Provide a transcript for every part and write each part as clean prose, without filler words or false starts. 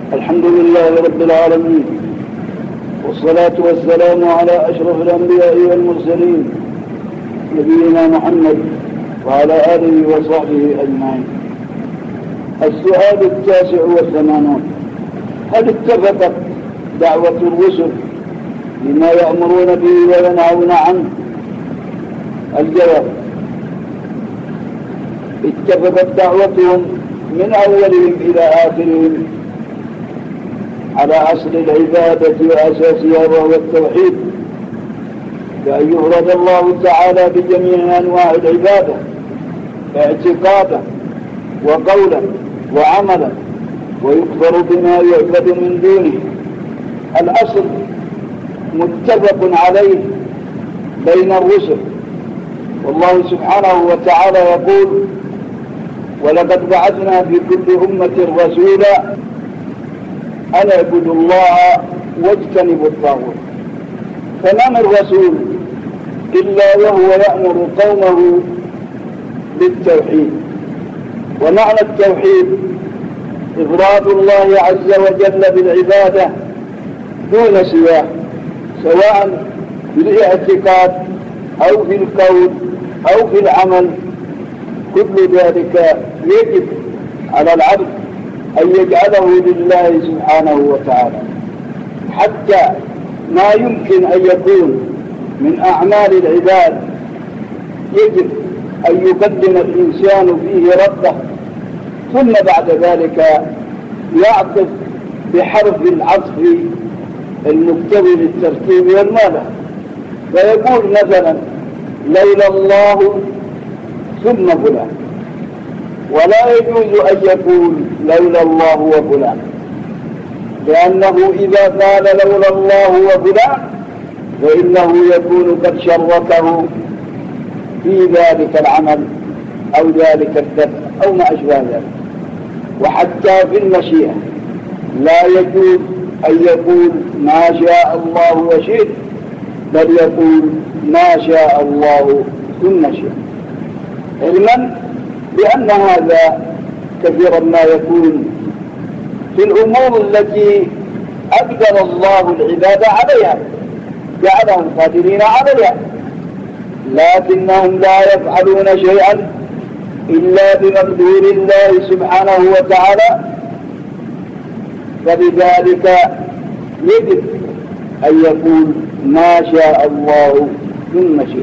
الحمد لله رب العالمين، والصلاة والسلام على أشرف الأنبياء والمرسلين نبينا محمد وعلى آله وصحبه أجمعين. السؤال 89: هل اتفقت دعوة الرسل لما يأمرون به وينهون عنه؟ الجواب: اتفقت دعوتهم من أولهم إلى آخرهم على أصل العبادة وأساسها وهو التوحيد، بأن يفرد الله تعالى بجميع أنواع العبادة اعتقادا وقولا وعملا، ويكفر بما يعبد من دونه. الأصل متفق عليه بين الرسل، والله سبحانه وتعالى يقول: ولقد بعثنا في كل أمة رسولا أن اعبدوا الله واجتنبوا الطاغوت. فما من رسول إلا وهو يأمر قومه بالتوحيد. ومعنى التوحيد إفراد الله عز وجل بالعبادة دون سواه، سواء في الاعتقاد أو في القول أو في العمل. كل ذلك يجب على العبد أن يجعله لله سبحانه وتعالى، حتى ما يمكن أن يكون من أعمال العباد يجب أن يقدم الإنسان فيه ربه، ثم بعد ذلك يعطف بحرف العطف المقتضي للترتيب والمعنى، فيقول مثلا: لولا الله ثم فلان. ولا يجوز أن يقول لولا الله وفلان، لأنه إذا قال لولا الله وفلان فإنه يكون قد شركه في ذلك العمل أو ذلك الدفع أو ما أشبه ذلك. وحتى في المشيئة لا يجوز أن يقول ما شاء الله وشئت، بل يقول ما شاء الله ثم شئت، علما بأن هذا كثيرا ما يكون في الأمور التي أقدر الله العباد عليها، جعلهم قادرين عليها، لكنهم لا يفعلون شيئا إلا بمقدور الله سبحانه وتعالى. فلذلك يجب أن يقول ما شاء الله ثم شئت.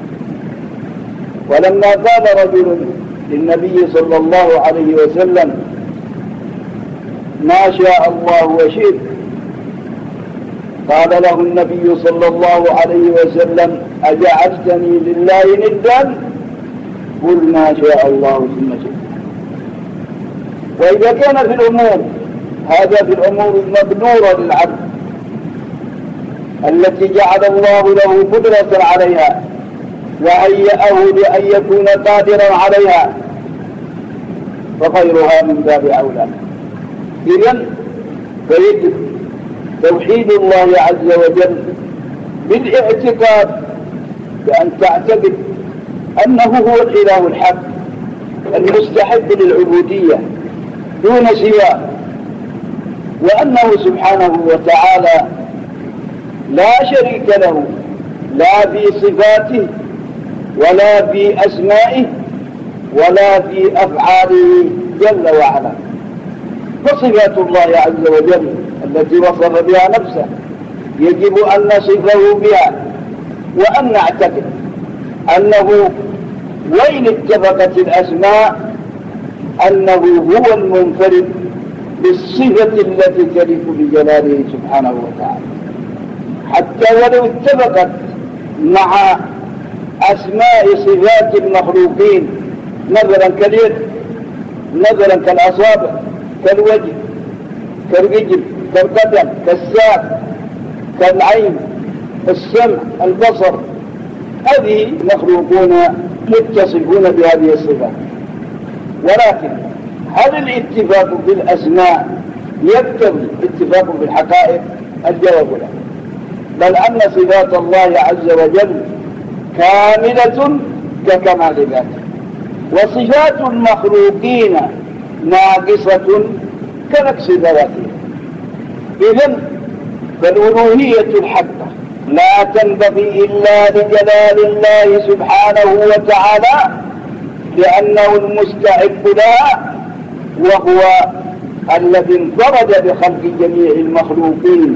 ولما قال رجل للنبي صلى الله عليه وسلم ما شاء الله وشئت، قال له النبي صلى الله عليه وسلم: أجعلتني لله ندا؟ قل ما شاء الله ثم شئت. وإذا كان في الأمور هذا في الأمور المقدورة للعبد التي جعل الله له قدرة عليها وهيأه لأن يكون قادرا عليها، فغيرها من باب أولى. إذن فيجب توحيد الله عز وجل بالاعتقاد، بأن تعتقد أنه هو الإله الحق المستحق للعبودية دون سواه، وأنه سبحانه وتعالى لا شريك له لا في صفاته ولا في أسمائه ولا في أفعاله جل وعلا. فصفات الله عز وجل التي وصف بها نفسه يجب أن نصفه بها، وأن نعتقد أنه وإن اتفقت الأسماء أنه هو المنفرد بالصفة التي تليق بجلاله سبحانه وتعالى، حتى ولو اتفقت مع أسماء صفات المخلوقين، مثلا كاليد، مثلا كالأصابع، كالوجه، كالرجل، كالقدم، كالساق، كالعين، السمع، البصر. هذه مخلوقون متصفون بهذه الصفات. ولكن هل الاتفاق بالأسماء يقتضي اتفاق بالحقائق؟ الجواب لا، بل أن صفات الله عز وجل كاملة ككمال ذاته، وصفات المخلوقين ناقصة كنقص ذواته. إذن فالألوهية الحقة لا تنبغي إلا لجلال الله سبحانه وتعالى لأنه المستحق لها، وهو الذي انفرد بخلق جميع المخلوقين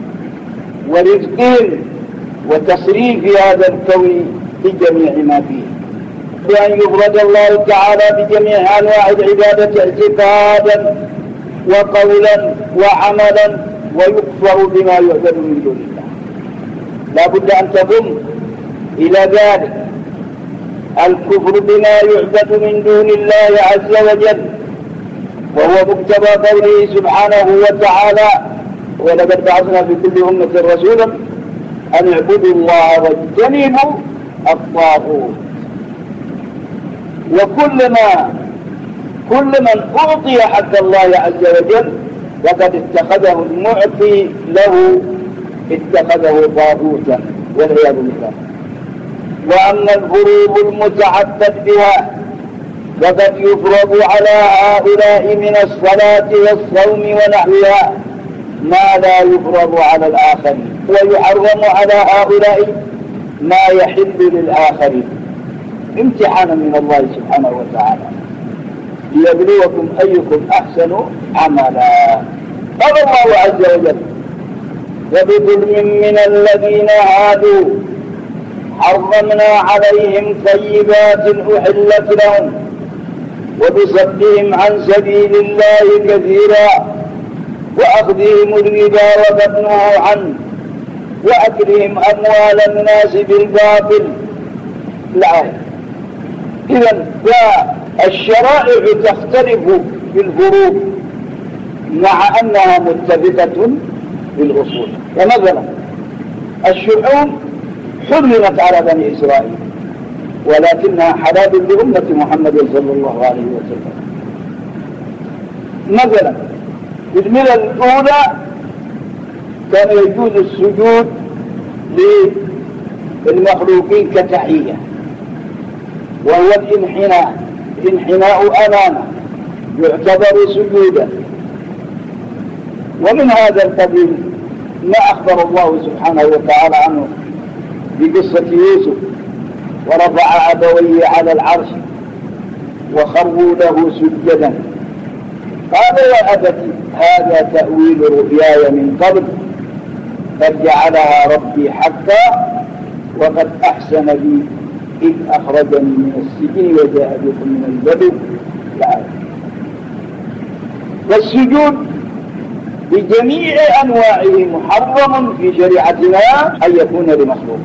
ورزقهم وتصريف هذا الكون بجميع ما فيه، بأن يفرد الله تعالى بجميع أنواع العبادة اعتقادا وقولا وعملا، ويكفر بما يعبد من دون الله. لا بد أن تضم إلى ذلك الكفر بما يعبد من دون الله عز وجل، وهو مقتضى قوله سبحانه وتعالى: ولقد بعثنا في كل أمة رسولا أن اعبدوا الله واجتنبوا الطاغوت. وكل من أعطي حق الله عز وجل وقد اتخذه المعطي له اتخذه طاغوتا والعياذ بالله. وأما الفروض المتعبد بها وقد يفرض على هؤلاء من الصلاة والصوم ونحوها ما لا يفرض على الآخرين، ويحرم على هؤلاء ما يحل للآخرين امتحانا من الله سبحانه وتعالى ليبلوكم أيكم أحسن عملا. قال الله عز وجل: وبظلم من الذين هادوا حرمنا عليهم طيبات أحلت لهم وبصدهم عن سبيل الله كثيرا وأخذهم الربا وقد نهوا عنه وأكلهم أموال الناس بالباطل. الآية. إذن الشرائع تختلف في الفروض مع أنها متفقة في الأصول. ومثلا الشحوم حرمت على بني إسرائيل ولكنها حلال لأمة محمد صلى الله عليه وسلم. مثلا في الملة الأولى كان يجوز السجود للمخلوقين كتحية، وهو الانحناء أمامه يعتبر سجودا. ومن هذا القبيل ما أخبر الله سبحانه وتعالى عنه بقصة يوسف: ورفع أبويه على العرش وخروا له سجدا قال: يا أبت هذا تأويل رؤياي من قبل قد جعلها ربي حقا وقد أحسن بي إذ أخرجني من السجن وجاء بكم من البدو. والسجود بجميع أنواعه محرم في شريعتنا أن يكون لمخلوق،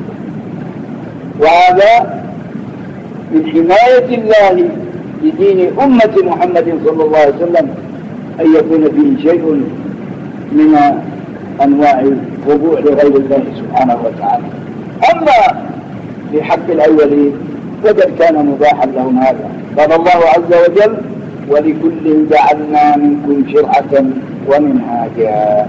وهذا من حماية الله لدين أمة محمد صلى الله عليه وسلم أن يكون فيه شيء من أنواع الخضوع لغير الله سبحانه وتعالى. أما في حق الأولين وقد كان مباحا لهم هذا. قال الله عز وجل: ولكل جعلنا منكم شرعة ومنهاجا.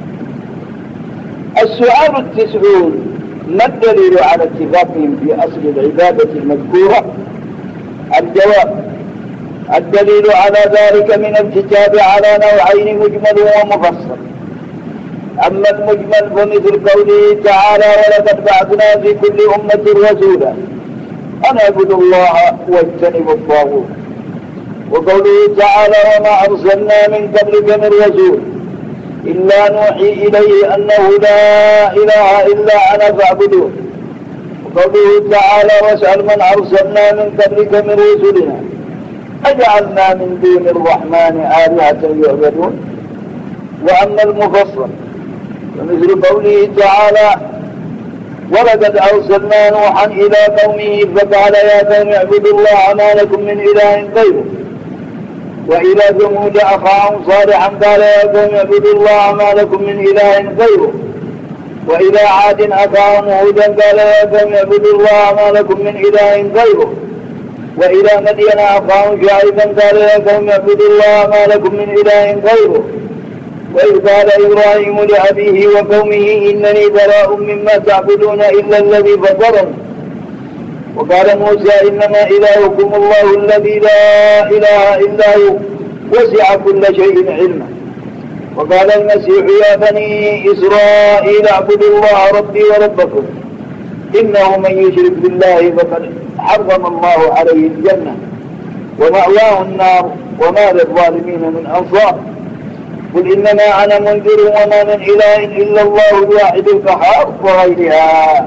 السؤال 90: ما الدليل على اتفاقهم في أصل العبادة المذكورة؟ الجواب: الدليل على ذلك من الكتاب على نوعين: مجمل ومفصل. أما المجمل فمثل قوله تعالى: ولقد بعثنا في كل أمة رسولا أن اعبدوا الله واجتنبوا الطاغوت. وقوله تعالى: وما أرسلنا من قبلك من رسول إلا نوحي إليه أنه لا إله إلا أنا فاعبدون. وقوله تعالى: واسأل من أرسلنا من قبلك من رسلنا أجعلنا من دون الرحمن آلهة يعبدون. وأما المفصل فمثل قوله تعالى: ولقد أرسلنا نوحا إلى قومه فقال يا قوم اعبدوا الله ما لكم من إله غيره. وإلى ثمود أخاهم صالحا قال يا قوم اعبدوا الله ما لكم من إله غيره. وإلى عاد أخاهم هودا قال يا قوم اعبدوا الله ما لكم من إله غيره. وإلى مدين أخاهم شعيبا قال يا قوم اعبدوا الله ما لكم من إله غيره. وإذ قال إبراهيم لأبيه وقومه إنني براء مما تعبدون إلا الذي فطرني. وقال موسى إنما إلهكم الله الذي لا إله إلا هو وسع كل شيء علما. وقال المسيح يا بني إسرائيل اعبدوا الله ربي وربكم إنه من يشرك بالله فقد حرم الله عليه الجنة ومأواه النار وما للظالمين من أنصار قل إنما أنا منذر وما من إله إلا الله الواحد القهار وغيرها.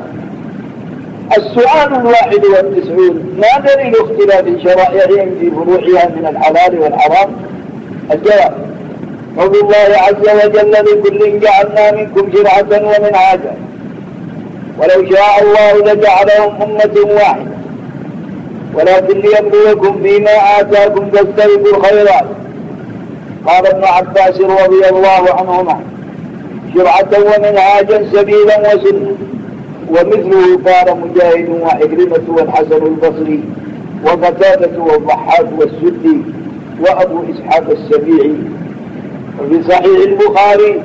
السؤال 91 ما دليل اختلاف شرائعهم في فروعها من الحلال والحرام؟ الجواب قول الله عز وجل لكل جعلنا منكم شرعة ومنهاجا ولو شاء الله لجعلهم أمة واحدة ولكن ليبلوكم فيما آتاكم فاستبقوا الخيرات. قال ابن عباس رضي الله عنهما شرعة ومنهاجا سبيلا وسنة. ومثله قال مجاهد وعكرمة والحسن البصري وقتادة والضحاك والسدي وأبو إسحاق السبيعي. وفي صحيح البخاري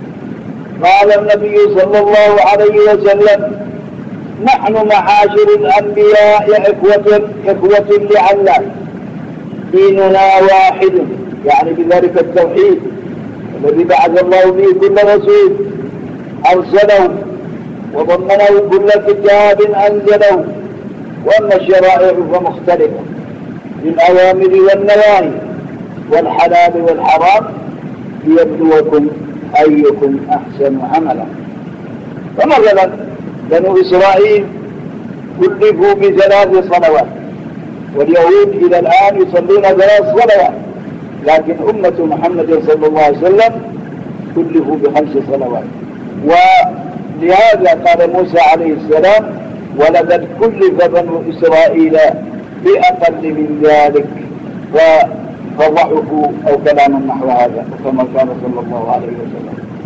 قال النبي صلى الله عليه وسلم نحن معاشر الأنبياء إخوة لعلات ديننا واحد، يعني بذلك التوحيد الذي بعث الله به كل رسول أرسله وضمنه كل كتاب أنزله. وأما الشرائع فمختلفة بالأوامر والنواهي والحلال والحرام ليبلوكم أيكم أحسن عملا. فمثلا بنو إسرائيل كلفوا ب3 صلوات واليهود إلى الآن يصلون 3 صلوات، لكن أمة محمد صلى الله عليه وسلم كلفوا ب5 صلوات. ولهذا قال موسى عليه السلام ولقد كلف بنو إسرائيل بأقل من ذلك فضحكوا أو كلاما نحو هذا كما كان صلى الله عليه وسلم.